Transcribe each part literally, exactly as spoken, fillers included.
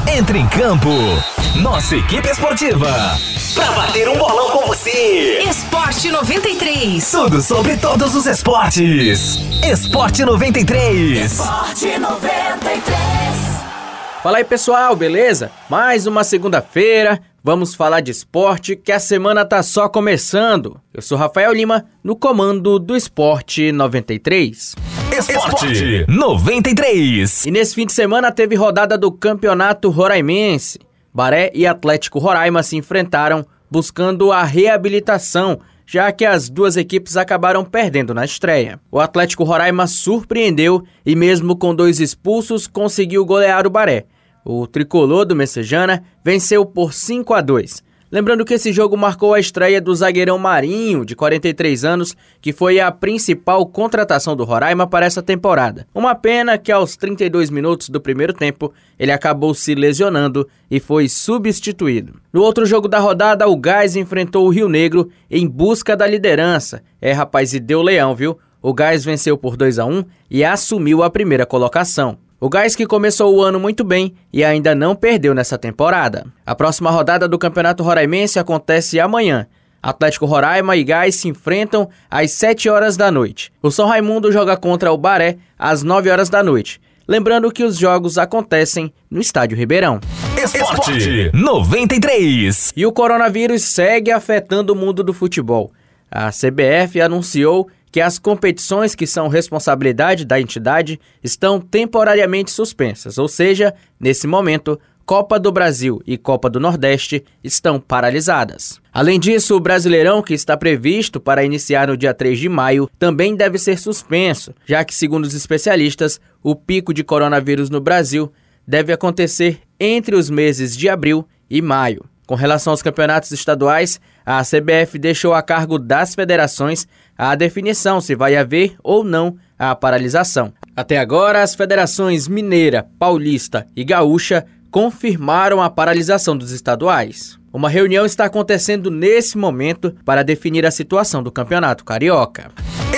Entre em campo. Nossa equipe esportiva. Pra bater um bolão com você. Esporte noventa e três. Tudo sobre todos os esportes. Esporte noventa e três. Esporte noventa e três. Fala aí, pessoal, beleza? Mais uma segunda-feira, vamos falar de esporte, que a semana tá só começando. Eu sou Rafael Lima, no comando do Esporte noventa e três. Esporte noventa e três. E nesse fim de semana teve rodada do Campeonato Roraimense. Baré e Atlético Roraima se enfrentaram buscando a reabilitação, já que as duas equipes acabaram perdendo na estreia. O Atlético Roraima surpreendeu e mesmo com dois expulsos conseguiu golear o Baré. O tricolor do Messejana venceu por cinco a dois. Lembrando que esse jogo marcou a estreia do zagueirão Marinho, de quarenta e três anos, que foi a principal contratação do Roraima para essa temporada. Uma pena que aos trinta e dois minutos do primeiro tempo, ele acabou se lesionando e foi substituído. No outro jogo da rodada, o Gás enfrentou o Rio Negro em busca da liderança. É, rapaz, e deu leão, viu? O Gás venceu por dois a um e assumiu a primeira colocação. O Gás que começou o ano muito bem e ainda não perdeu nessa temporada. A próxima rodada do Campeonato Roraimense acontece amanhã. Atlético Roraima e Gás se enfrentam às sete horas da noite. O São Raimundo joga contra o Baré às nove horas da noite. Lembrando que os jogos acontecem no Estádio Ribeirão. Esporte noventa e três. E o coronavírus segue afetando o mundo do futebol. A C B F anunciou que as competições que são responsabilidade da entidade estão temporariamente suspensas, ou seja, nesse momento, Copa do Brasil e Copa do Nordeste estão paralisadas. Além disso, o Brasileirão, que está previsto para iniciar no dia três de maio, também deve ser suspenso, já que, segundo os especialistas, o pico de coronavírus no Brasil deve acontecer entre os meses de abril e maio. Com relação aos campeonatos estaduais, a C B F deixou a cargo das federações a definição se vai haver ou não a paralisação. Até agora, as federações Mineira, Paulista e Gaúcha confirmaram a paralisação dos estaduais. Uma reunião está acontecendo nesse momento para definir a situação do Campeonato Carioca.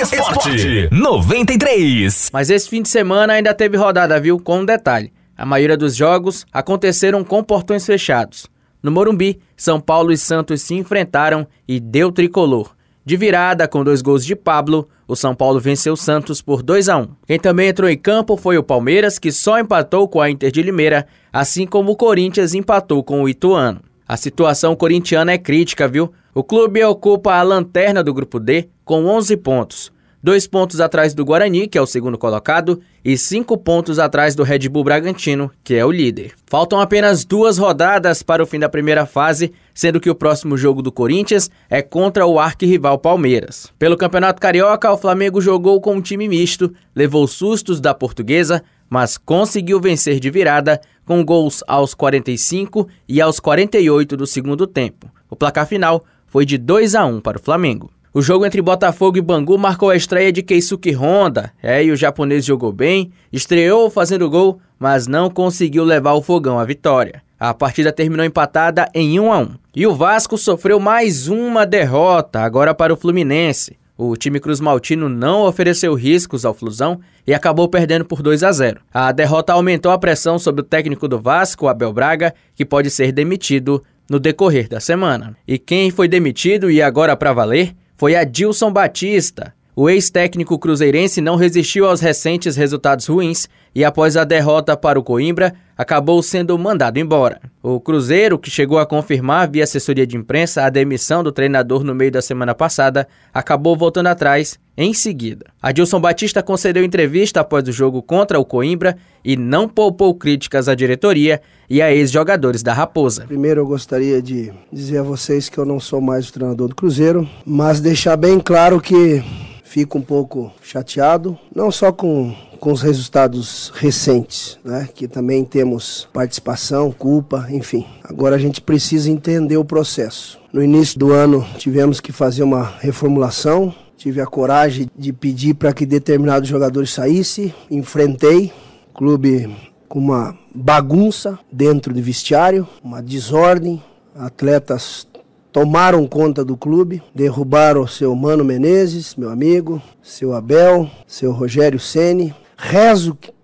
Esporte noventa e três. Mas esse fim de semana ainda teve rodada, viu? Com um detalhe: a maioria dos jogos aconteceram com portões fechados. No Morumbi, São Paulo e Santos se enfrentaram e deu tricolor. De virada, com dois gols de Pablo, o São Paulo venceu o Santos por dois a um. Quem também entrou em campo foi o Palmeiras, que só empatou com a Inter de Limeira, assim como o Corinthians empatou com o Ituano. A situação corintiana é crítica, viu? O clube ocupa a lanterna do Grupo D com onze pontos. Dois pontos atrás do Guarani, que é o segundo colocado, e cinco pontos atrás do Red Bull Bragantino, que é o líder. Faltam apenas duas rodadas para o fim da primeira fase, sendo que o próximo jogo do Corinthians é contra o arquirrival Palmeiras. Pelo Campeonato Carioca, o Flamengo jogou com um time misto, levou sustos da Portuguesa, mas conseguiu vencer de virada, com gols aos quarenta e cinco e aos quarenta e oito do segundo tempo. O placar final foi de dois a um para o Flamengo. O jogo entre Botafogo e Bangu marcou a estreia de Keisuke Honda. É, e o japonês jogou bem, estreou fazendo gol, mas não conseguiu levar o fogão à vitória. A partida terminou empatada em um a um. E o Vasco sofreu mais uma derrota, agora para o Fluminense. O time cruzmaltino não ofereceu riscos ao Flusão e acabou perdendo por dois a zero. A derrota aumentou a pressão sobre o técnico do Vasco, Abel Braga, que pode ser demitido no decorrer da semana. E quem foi demitido e agora para valer foi Adilson Batista. O ex-técnico cruzeirense não resistiu aos recentes resultados ruins e, após a derrota para o Coimbra, acabou sendo mandado embora. O Cruzeiro, que chegou a confirmar via assessoria de imprensa a demissão do treinador no meio da semana passada, acabou voltando atrás em seguida. Adilson Batista concedeu entrevista após o jogo contra o Coimbra e não poupou críticas à diretoria e a ex-jogadores da Raposa. Primeiro eu gostaria de dizer a vocês que eu não sou mais o treinador do Cruzeiro, mas deixar bem claro que fico um pouco chateado, não só com, com os resultados recentes, né, que também temos participação, culpa, enfim. Agora a gente precisa entender o processo. No início do ano tivemos que fazer uma reformulação, tive a coragem de pedir para que determinados jogadores saíssem, enfrentei o clube com uma bagunça dentro do vestiário, uma desordem, atletas tomaram conta do clube, derrubaram o seu Mano Menezes, meu amigo, seu Abel, seu Rogério Ceni. Rezo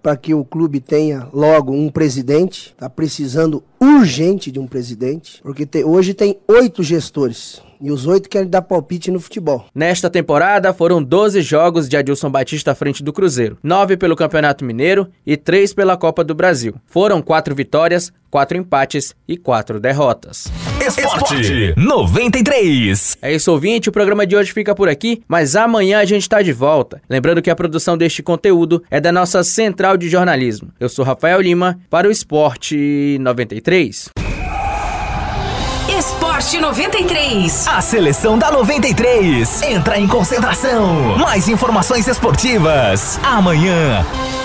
para que o clube tenha logo um presidente. Está precisando urgente de um presidente, porque te, hoje tem oito gestores. E os oito querem dar palpite no futebol. Nesta temporada foram doze jogos de Adilson Batista à frente do Cruzeiro, nove pelo Campeonato Mineiro e três pela Copa do Brasil. Foram quatro vitórias, quatro empates e quatro derrotas. Esporte noventa e três. É isso, ouvinte, o programa de hoje fica por aqui, mas amanhã a gente está de volta. Lembrando que a produção deste conteúdo é da nossa Central de Jornalismo. Eu sou Rafael Lima, para o Esporte noventa e três. Esporte noventa e três. A seleção da noventa e três entra em concentração. Mais informações esportivas amanhã.